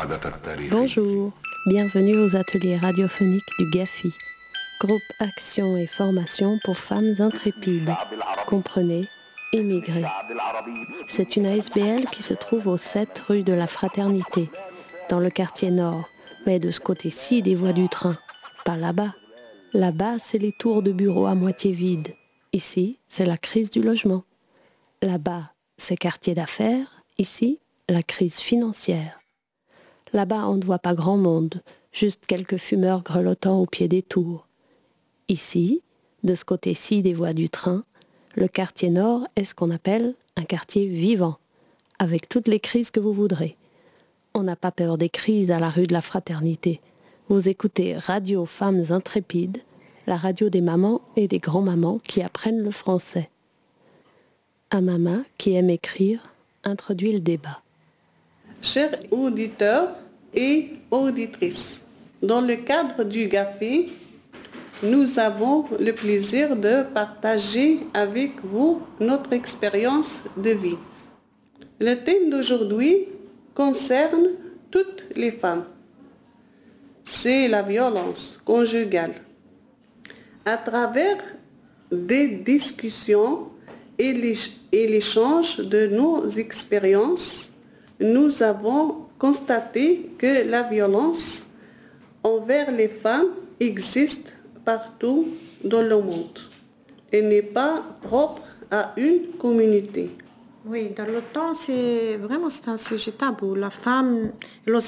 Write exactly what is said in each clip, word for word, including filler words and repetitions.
Bonjour, bienvenue aux ateliers radiophoniques du GAFI, groupe Action et Formation pour femmes intrépides, comprenez, émigrées. C'est une A S B L qui se trouve au sept rue de la Fraternité, dans le quartier nord, mais de ce côté-ci des voies du train, pas là-bas. Là-bas, c'est les tours de bureaux à moitié vides. Ici, c'est la crise du logement. Là-bas, c'est quartier d'affaires. Ici, la crise financière. Là-bas, on ne voit pas grand monde, juste quelques fumeurs grelottants au pied des tours. Ici, de ce côté-ci des voies du train, le quartier nord est ce qu'on appelle un quartier vivant, avec toutes les crises que vous voudrez. On n'a pas peur des crises à la rue de la Fraternité. Vous écoutez Radio Femmes Intrépides, la radio des mamans et des grands-mamans qui apprennent le français. Amama, qui aime écrire, introduit le débat. Chers auditeurs et auditrices, dans le cadre du GAFI, nous avons le plaisir de partager avec vous notre expérience de vie. Le thème d'aujourd'hui concerne toutes les femmes. C'est la violence conjugale. À travers des discussions et l'échange de nos expériences, nous avons constaté que la violence envers les femmes existe partout dans le monde et n'est pas propre à une communauté. Oui, dans le temps, c'est vraiment c'est un sujet tabou. La femme n'ose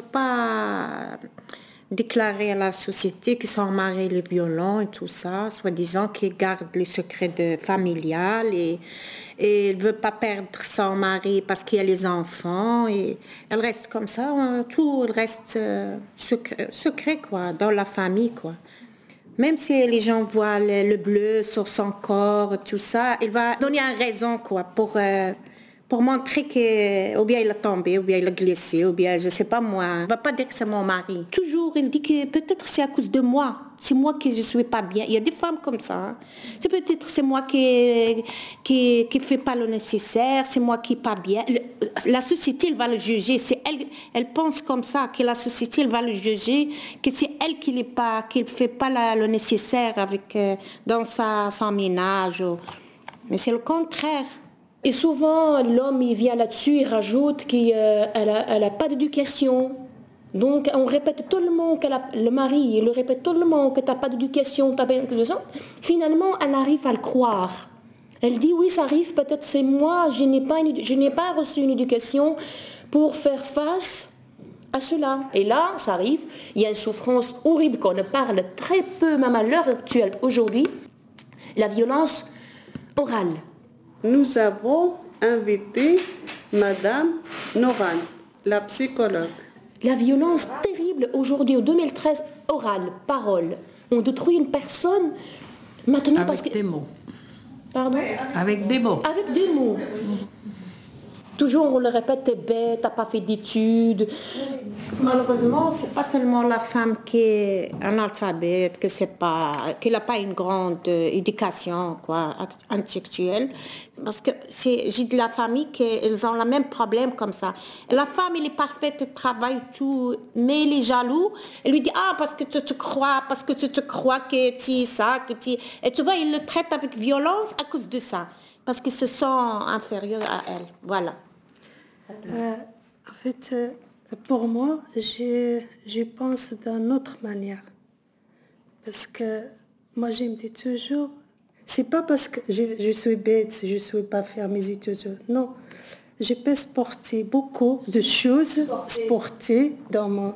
pas déclarer à la société que son mari est violent et tout ça, soi-disant qu'il garde les secrets de, familial et, et elle ne veut pas perdre son mari parce qu'il y a les enfants. Et elle reste comme ça, hein, tout reste euh, secret, secret quoi, dans la famille. Quoi. Même si les gens voient le, le bleu sur son corps, tout ça, il va donner une raison quoi, pour... Euh, pour montrer que, ou bien il a tombé, ou bien il a glissé, ou bien je sais pas moi. Il ne va pas dire que c'est mon mari. Toujours, il dit que peut-être c'est à cause de moi. C'est moi qui ne suis pas bien. Il y a des femmes comme ça. Hein. C'est peut-être c'est moi qui qui qui fait pas le nécessaire, c'est moi qui pas bien. Le, la société, elle va le juger. C'est elle, elle pense comme ça, que la société, elle va le juger, que c'est elle qui ne pas, qui fait pas la, le nécessaire avec, euh, dans sa, son ménage. Ou... Mais c'est le contraire. Et souvent, l'homme, il vient là-dessus, il rajoute qu'elle n'a elle a pas d'éducation. Donc, on répète tout le monde, qu'elle a, le mari, il le répète tout le monde, que tu n'as pas d'éducation, tu n'as pas d'éducation. Finalement, elle arrive à le croire. Elle dit, oui, ça arrive, peut-être c'est moi, je n'ai pas, une, je n'ai pas reçu une éducation pour faire face à cela. Et là, ça arrive, il y a une souffrance horrible qu'on ne parle très peu, même à l'heure actuelle, aujourd'hui, la violence orale. Nous avons invité Madame Noran, la psychologue. La violence terrible aujourd'hui, en deux mille treize, orale, parole. On détruit une personne maintenant avec parce que... Avec des mots. Pardon ? Avec des mots. Avec des mots. Toujours on le répète, t'es bête, t'as pas fait d'études. Malheureusement, c'est pas seulement la femme qui est analphabète, que c'est pas, qu'elle n'a pas une grande éducation quoi, intellectuelle. Parce que c'est, j'ai de la famille qu'elles ont le même problème comme ça. La femme, elle est parfaite, elle travaille tout, mais elle est jaloux. Elle lui dit, ah, parce que tu te crois, parce que tu te crois que tu es ça, que tu... Et tu vois, il le traite avec violence à cause de ça. Parce qu'ils se sentent inférieurs à elle. Voilà. Euh, en fait, euh, pour moi, je, je pense d'une autre manière. Parce que moi, je me dis toujours, c'est pas parce que je, je suis bête, je ne suis pas faire mes études. Non, je peux sporter beaucoup de choses, sporter dans mon...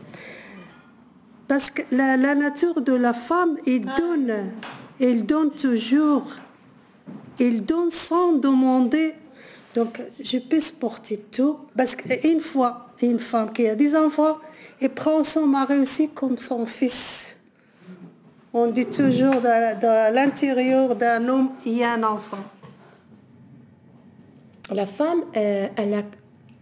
Parce que la, la nature de la femme, elle donne, elle donne toujours... Il donne sans demander. Donc, je peux supporter tout. Parce qu'une fois, une femme qui a des enfants, elle prend son mari aussi comme son fils. On dit toujours, dans, dans l'intérieur d'un homme, il y a un enfant. La femme, euh, elle, a,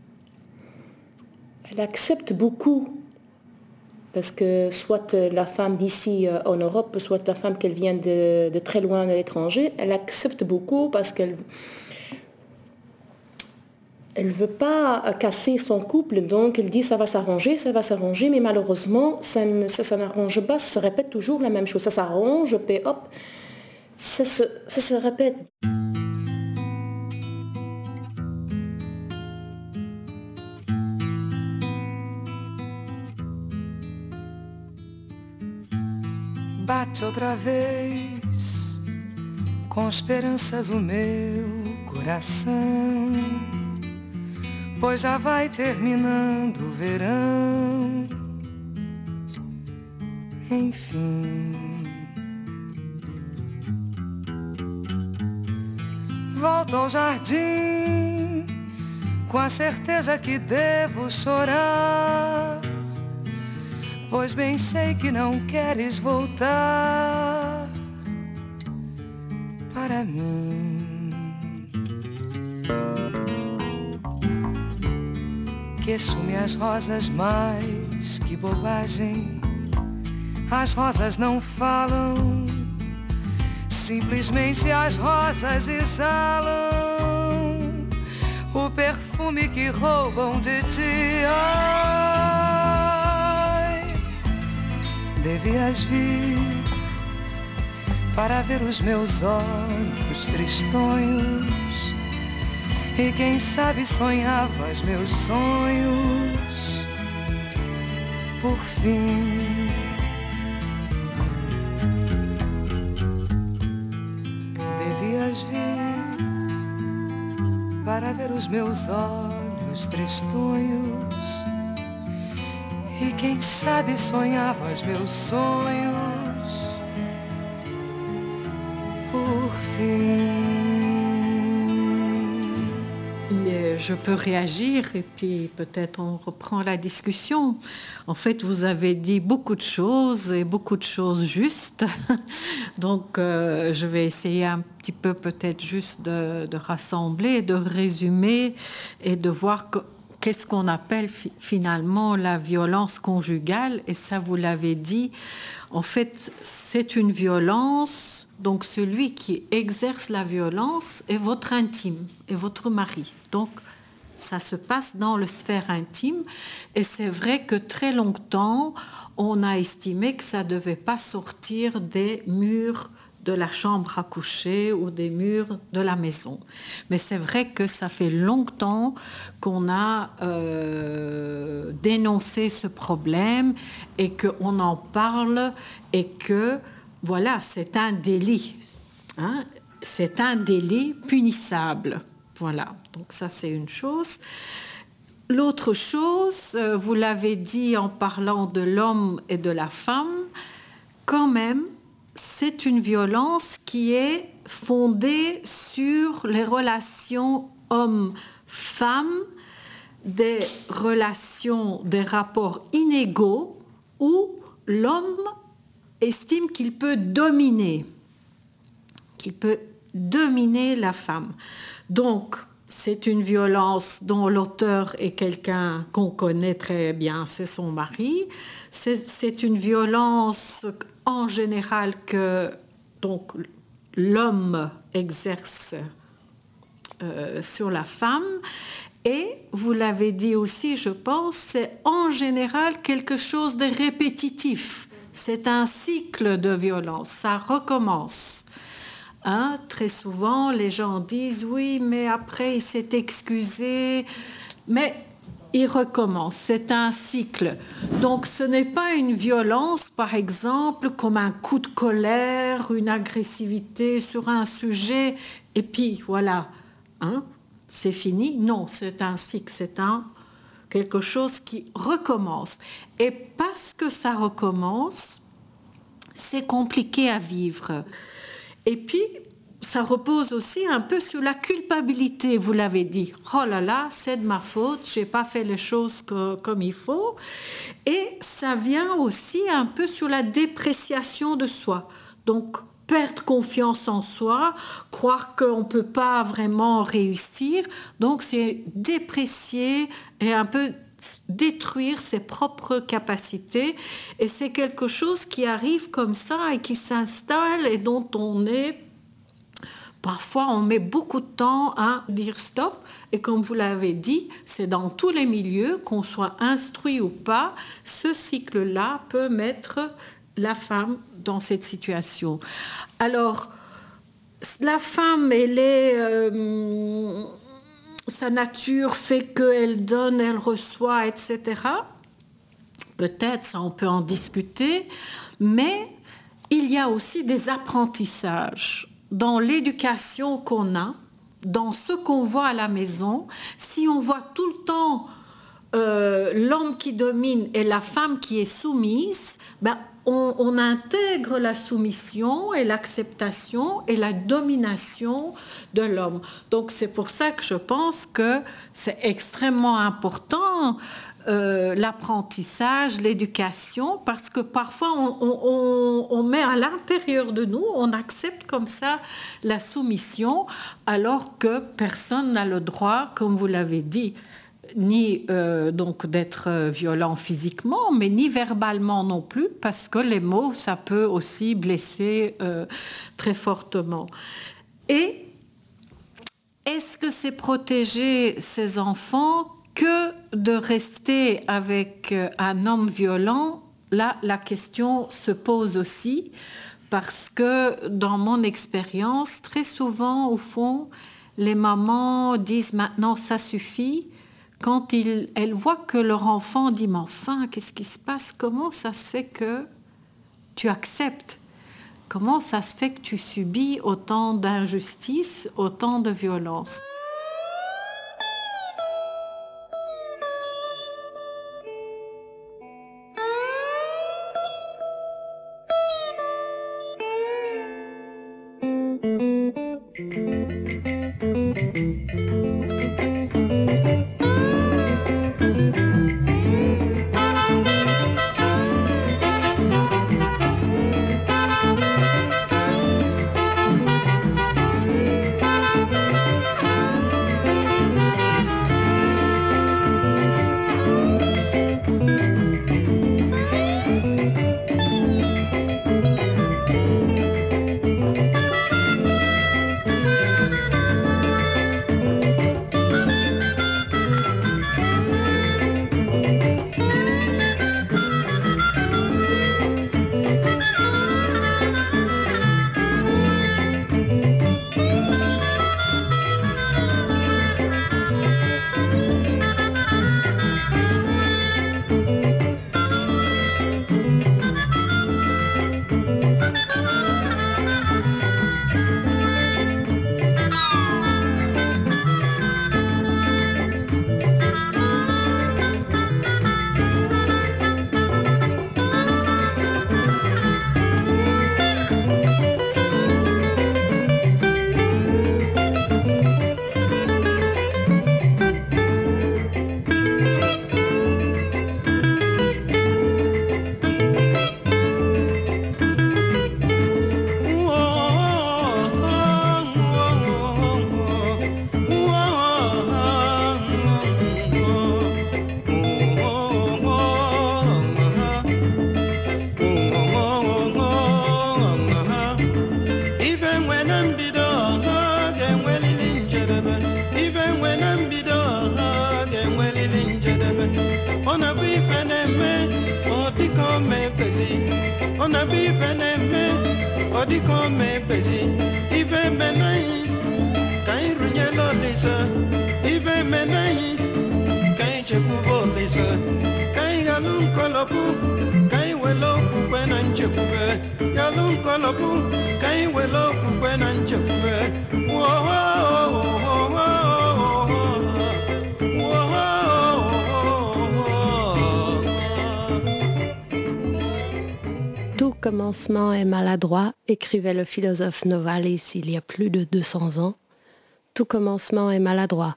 elle accepte beaucoup. Parce que soit la femme d'ici euh, en Europe, soit la femme qu'elle vient de, de très loin de l'étranger, elle accepte beaucoup parce qu'elle Elle ne veut pas casser son couple, donc elle dit ça va s'arranger, ça va s'arranger, mais malheureusement, ça ne ça, ça n'arrange pas, ça se répète toujours la même chose. Ça s'arrange, puis hop, ça se, ça se répète. Bate outra vez com esperanças o meu coração, pois já vai terminando o verão, enfim. Volto ao jardim com a certeza que devo chorar, pois bem sei que não queres voltar para mim. Queixo-me as rosas, mais que bobagem. As rosas não falam, simplesmente as rosas exalam o perfume que roubam de ti. Ai, devias vir para ver os meus olhos tristonhos, e quem sabe sonhavas meus sonhos por fim. Devias vir para ver os meus olhos tristonhos, e quem sabe sonhavas meus sonhos por fim. Mais je peux réagir et puis peut-être on reprend la discussion. En fait, vous avez dit beaucoup de choses et beaucoup de choses justes. Donc, euh, je vais essayer un petit peu peut-être juste de, de rassembler, de résumer et de voir que, qu'est-ce qu'on appelle fi- finalement la violence conjugale. Et ça, vous l'avez dit, en fait, c'est une violence. Donc, celui qui exerce la violence est votre intime, est votre mari. Donc, ça se passe dans le sphère intime. Et c'est vrai que très longtemps, on a estimé que ça ne devait pas sortir des murs de la chambre à coucher ou des murs de la maison. Mais c'est vrai que ça fait longtemps qu'on a euh, dénoncé ce problème et qu'on en parle et que voilà, c'est un délit, hein? C'est un délit punissable. Voilà, donc ça c'est une chose. L'autre chose, euh, vous l'avez dit en parlant de l'homme et de la femme, quand même, c'est une violence qui est fondée sur les relations homme-femme, des relations, des rapports inégaux où l'homme estime qu'il peut dominer, qu'il peut dominer la femme. Donc, c'est une violence dont l'auteur est quelqu'un qu'on connaît très bien, c'est son mari. C'est, c'est une violence en général que donc, l'homme exerce euh, sur la femme. Et vous l'avez dit aussi, je pense, c'est en général quelque chose de répétitif. C'est un cycle de violence, ça recommence. Hein? Très souvent, les gens disent « oui, mais après, il s'est excusé ». Mais il recommence, c'est un cycle. Donc, ce n'est pas une violence, par exemple, comme un coup de colère, une agressivité sur un sujet, et puis voilà, hein? C'est fini. Non, c'est un cycle, c'est un... quelque chose qui recommence. Et parce que ça recommence, c'est compliqué à vivre. Et puis, ça repose aussi un peu sur la culpabilité, vous l'avez dit. Oh là là, c'est de ma faute, je n'ai pas fait les choses que, comme il faut. Et ça vient aussi un peu sur la dépréciation de soi. Donc, perdre confiance en soi, croire qu'on ne peut pas vraiment réussir. Donc, c'est déprécier et un peu détruire ses propres capacités. Et c'est quelque chose qui arrive comme ça et qui s'installe et dont on est Parfois, on met beaucoup de temps à dire stop. Et comme vous l'avez dit, c'est dans tous les milieux, qu'on soit instruit ou pas, ce cycle-là peut mettre la femme dans cette situation. Alors, la femme, elle est... Euh, sa nature fait qu'elle donne, elle reçoit, et cetera. Peut-être, ça on peut en discuter, mais il y a aussi des apprentissages dans l'éducation qu'on a, dans ce qu'on voit à la maison. Si on voit tout le temps euh, l'homme qui domine et la femme qui est soumise, ben, on, on intègre la soumission et l'acceptation et la domination de l'homme. Donc c'est pour ça que je pense que c'est extrêmement important euh, l'apprentissage, l'éducation, parce que parfois on, on, on met à l'intérieur de nous, on accepte comme ça la soumission, alors que personne n'a le droit, comme vous l'avez dit, ni euh, donc d'être violent physiquement, mais ni verbalement non plus, parce que les mots, ça peut aussi blesser euh, très fortement. Et est-ce que c'est protéger ses enfants que de rester avec un homme violent? Là, la question se pose aussi, parce que dans mon expérience, très souvent, au fond, les mamans disent maintenant, ça suffit. Quand ils, elles voient que leur enfant dit « Mais enfin, qu'est-ce qui se passe? Comment ça se fait que tu acceptes? Comment ça se fait que tu subis autant d'injustice, autant de violence ?» Tout commencement est maladroit, écrivait le philosophe Novalis il y a plus de deux cents ans. Tout commencement est maladroit.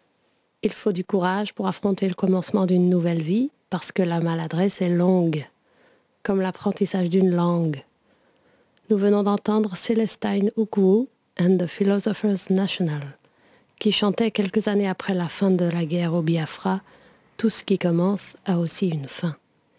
Il faut du courage pour affronter le commencement d'une nouvelle vie, parce que la maladresse est longue, comme l'apprentissage d'une langue. Nous venons d'entendre Célestine Oukou and the Philosophers National, qui chantait quelques années après la fin de la guerre au Biafra, « Tout ce qui commence a aussi une fin ».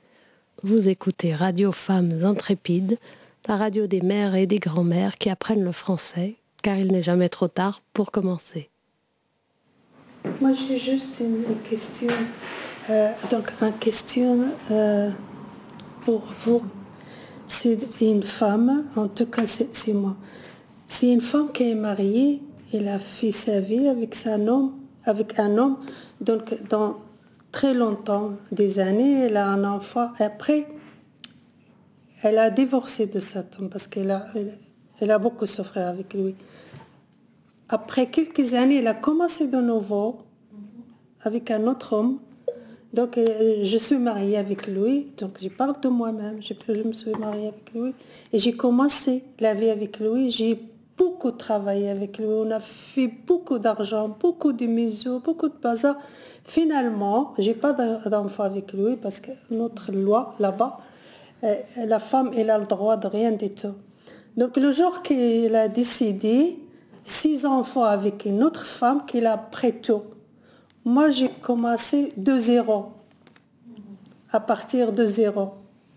Vous écoutez Radio Femmes Intrépides, la radio des mères et des grands-mères qui apprennent le français, car il n'est jamais trop tard pour commencer. Moi, j'ai juste une question. Euh, donc, une question euh, pour vous. C'est une femme, en tout cas, c'est, c'est moi. C'est une femme qui est mariée, elle a fait sa vie avec un homme, avec un homme, donc dans très longtemps, des années, elle a un enfant. Et après, elle a divorcé de cet homme parce qu'elle a, elle, elle a beaucoup souffert avec lui. Après quelques années, elle a commencé de nouveau avec un autre homme. Donc, euh, je suis mariée avec lui. Donc, je parle de moi-même. Je, je me suis mariée avec lui. Et j'ai commencé la vie avec lui. J'ai beaucoup travaillé avec lui. On a fait beaucoup d'argent, beaucoup de maisons, beaucoup de bazar. Finalement, je n'ai pas d'enfant avec lui parce que notre loi, là-bas, euh, la femme, elle a le droit de rien du tout. Donc, le jour qu'il a décidé, six enfants avec une autre femme qu'il a pris tout. Moi, j'ai commencé de zéro, à partir de zéro,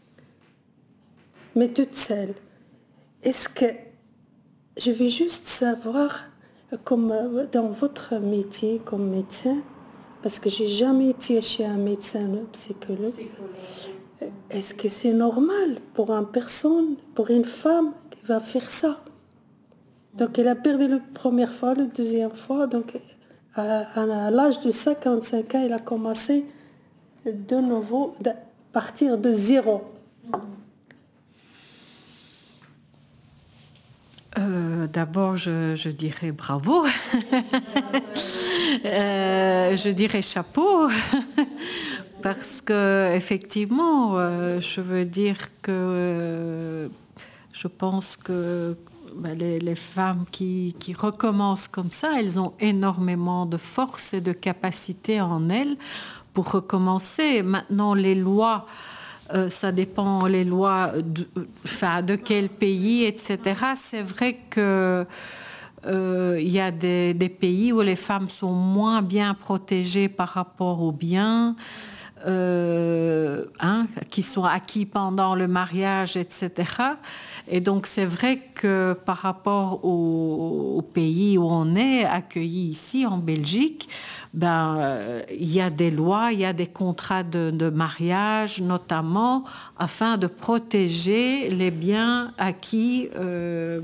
mais toute seule. Est-ce que je vais juste savoir, comme dans votre métier comme médecin, parce que j'ai jamais été chez un médecin un psychologue, est-ce que c'est normal pour une personne, pour une femme qui va faire ça? Donc, elle a perdu la première fois, la deuxième fois, donc à, à l'âge de cinquante-cinq ans, elle a commencé de nouveau à partir de zéro. Euh, d'abord, je, je dirais bravo. euh, je dirais chapeau. Parce que effectivement, euh, je veux dire que euh, je pense que ben, les, les femmes qui, qui recommencent comme ça, elles ont énormément de force et de capacité en elles pour recommencer. Maintenant, les lois, euh, ça dépend les lois de, enfin, de quel pays, et cetera. C'est vrai que euh, il y a des, des pays où les femmes sont moins bien protégées par rapport aux biens. Euh, hein, qui sont acquis pendant le mariage, et cetera. Et donc c'est vrai que par rapport au, au pays où on est accueilli ici en Belgique, ben euh, il y a des lois, il y a des contrats de, de mariage notamment afin de protéger les biens acquis euh,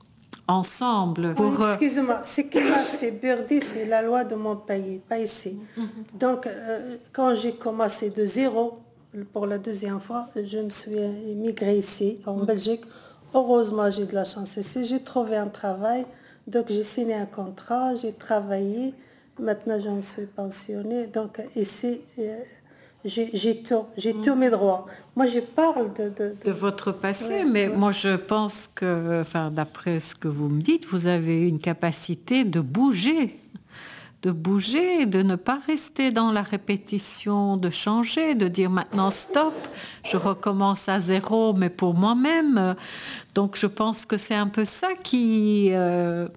ensemble. Pour... Oui, excusez-moi, ce qui m'a fait Birdie, c'est la loi de mon pays, pas ici. Mm-hmm. Donc, euh, quand j'ai commencé de zéro, pour la deuxième fois, je me suis immigrée ici, en mm-hmm. Belgique. Heureusement, j'ai de la chance ici. J'ai trouvé un travail, donc j'ai signé un contrat, j'ai travaillé. Maintenant, je me suis pensionnée. Donc, ici... Euh, J'ai, j'ai, tout, j'ai mmh. tous mes droits. Moi, je parle de... De, de... de votre passé, ouais, mais ouais. moi, je pense que, enfin, d'après ce que vous me dites, vous avez une capacité de bouger, de bouger, de ne pas rester dans la répétition, de changer, de dire maintenant stop, je recommence à zéro, mais pour moi-même. Donc, je pense que c'est un peu ça qui... Euh,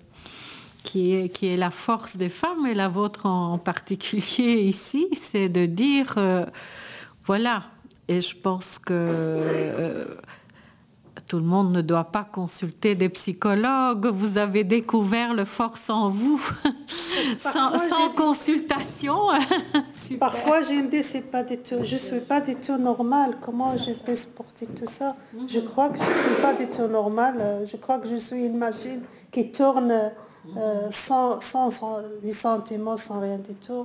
Qui est, qui est la force des femmes, et la vôtre en particulier ici, c'est de dire, euh, voilà, et je pense que euh, tout le monde ne doit pas consulter des psychologues, vous avez découvert le force en vous, sans, sans consultation. Parfois, je me dis, c'est pas du tout, je ne suis pas du tout normale, comment je peux supporter tout ça? Mm-hmm. Je crois que je ne suis pas du tout normale, je crois que je suis une machine qui tourne... Euh, sans, sans, sans des sentiments, sans rien du tout.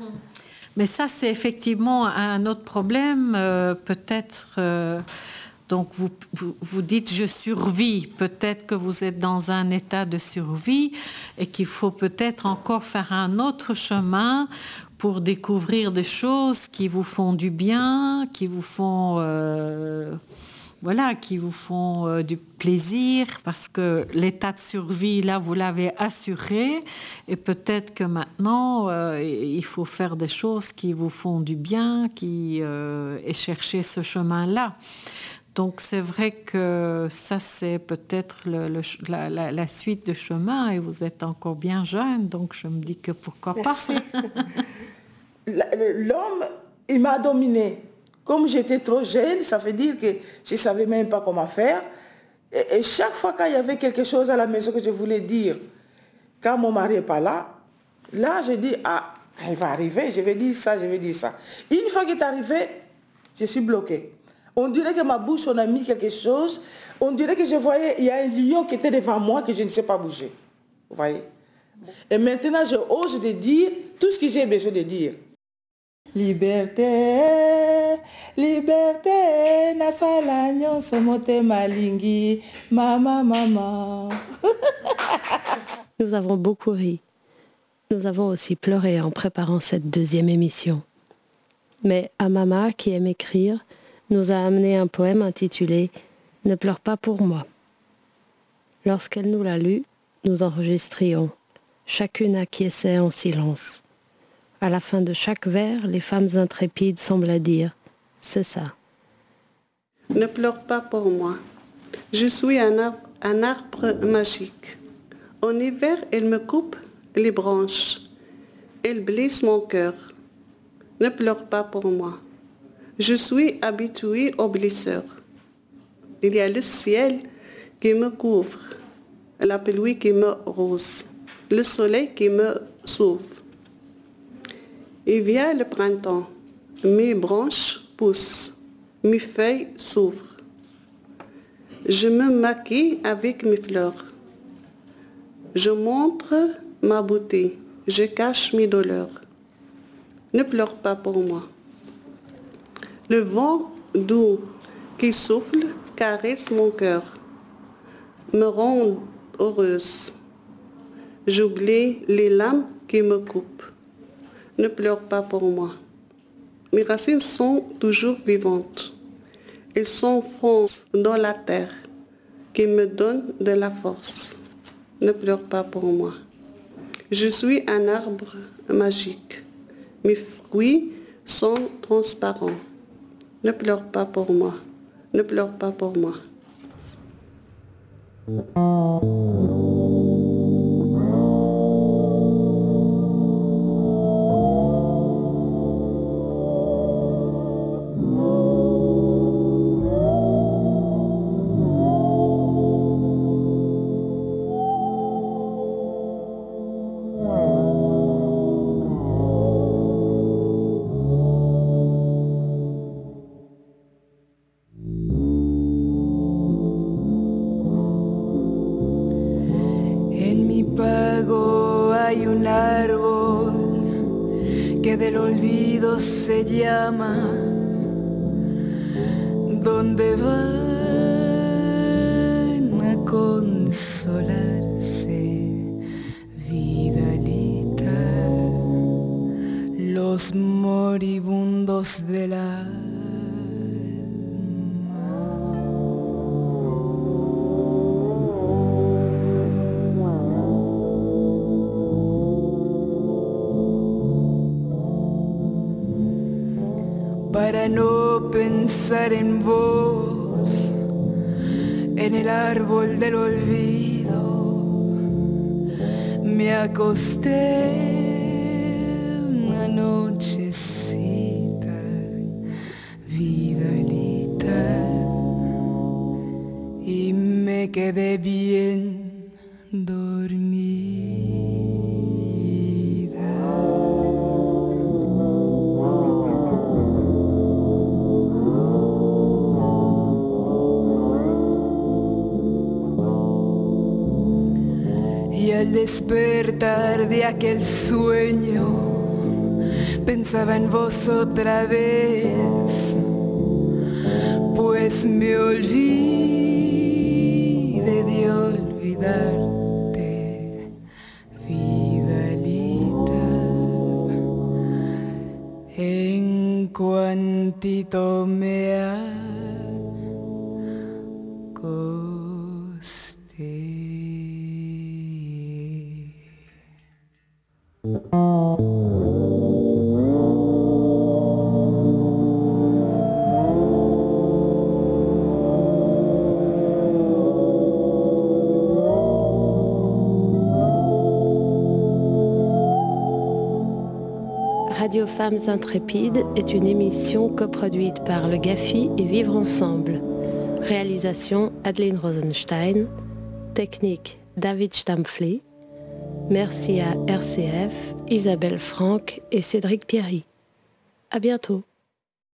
Mais ça, c'est effectivement un autre problème. Euh, peut-être, euh, donc vous, vous, vous dites je survis. Peut-être que vous êtes dans un état de survie et qu'il faut peut-être encore faire un autre chemin pour découvrir des choses qui vous font du bien, qui vous font... Euh, Voilà, qui vous font euh, du plaisir, parce que l'état de survie, là, vous l'avez assuré, et peut-être que maintenant, euh, il faut faire des choses qui vous font du bien, qui, euh, et chercher ce chemin-là. Donc, c'est vrai que ça, c'est peut-être le, le, la, la, la suite de chemin, et vous êtes encore bien jeune, donc je me dis que pourquoi Merci. pas. L'homme, il m'a dominée. Comme j'étais trop jeune, ça veut dire que je ne savais même pas comment faire. Et, et chaque fois qu'il y avait quelque chose à la maison que je voulais dire, Quand mon mari n'est pas là, là, je dis, ah, quand il va arriver, je vais dire ça, je vais dire ça. Une fois qu'il est arrivé, je suis bloquée. On dirait que ma bouche, on a mis quelque chose. On dirait que je voyais, il y a un lion qui était devant moi que je ne sais pas bouger. Vous voyez? Et maintenant, je ose de dire tout ce que j'ai besoin de dire. Liberté, liberté, nasala nyonso motema lingi, mama, mama. Nous avons beaucoup ri. Nous avons aussi pleuré en préparant cette deuxième émission. Mais Amama, qui aime écrire, nous a amené un poème intitulé « Ne pleure pas pour moi ». Lorsqu'elle nous l'a lu, nous enregistrions, chacune acquiesçait en silence. À la fin de chaque vers, les femmes intrépides semblaient dire « C'est ça ». Ne pleure pas pour moi. Je suis un arbre, un arbre magique. En hiver, elle me coupe les branches. Elle blesse mon cœur. Ne pleure pas pour moi. Je suis habituée aux blessures. Il y a le ciel qui me couvre, la pluie qui me rose, le soleil qui me sauve. Il vient le printemps, mes branches poussent, mes feuilles s'ouvrent. Je me maquille avec mes fleurs. Je montre ma beauté, je cache mes douleurs. Ne pleure pas pour moi. Le vent doux qui souffle caresse mon cœur, me rend heureuse. J'oublie les lames qui me coupent. Ne pleure pas pour moi. Mes racines sont toujours vivantes. Elles s'enfoncent dans la terre qui me donne de la force. Ne pleure pas pour moi. Je suis un arbre magique. Mes fruits sont transparents. Ne pleure pas pour moi. Ne pleure pas pour moi. Se llama, donde van a consolarse, Vidalita, los moribundos de la para no pensar en vos, en el árbol del olvido, me acosté una nochecita, Vidalita, y me quedé bien dormida. Al despertar de aquel sueño, pensaba en vos otra vez, pues me olvidé de olvidarte, Vidalita, en cuantito me acosté. Radio Femmes Intrépides est une émission coproduite par le GAFI et Vivre Ensemble. Réalisation Adeline Rosenstein. Technique David Stampfli. Merci à R C F, Isabelle Franck et Cédric Pierry. À bientôt.